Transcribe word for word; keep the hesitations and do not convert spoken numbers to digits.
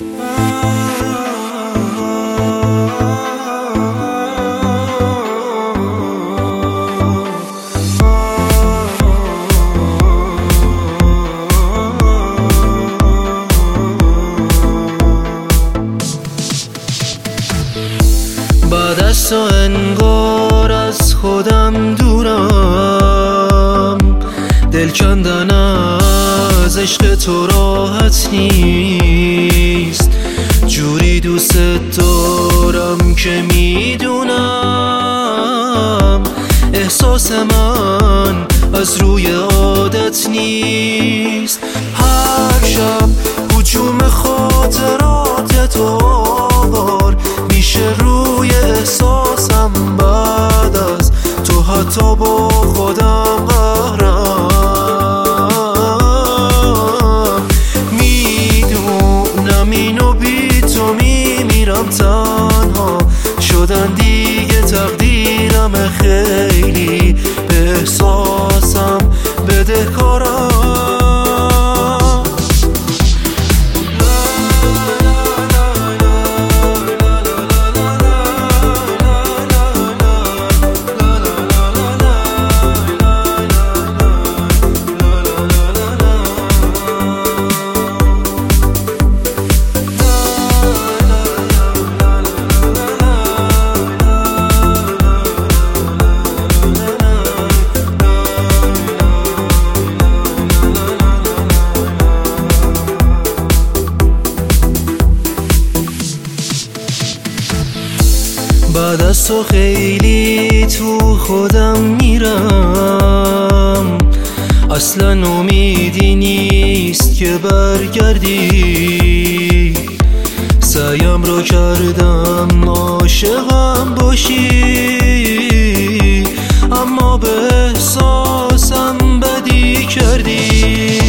بعد از تو انگار از خودم دورم، دل کندن از عشق تو راحت نیست. جوری دوست دارم که میدونم احساس من از روی عادت نیست. هر شب هجوم خاطرات تو آوار میشه روی احساسم، بعد از تو حتی با خودم قهرم. میدونم اینو بی تو میمیرم تنها، شدن دیگه تقدیرم، خیلی به احساسم بدهکارم. بعد از تو خیلی تو خودم میرم، اصلا امیدی نیست که برگردی. سعیم رو کردم عاشقم باشی، اما به احساسم بدی کردی.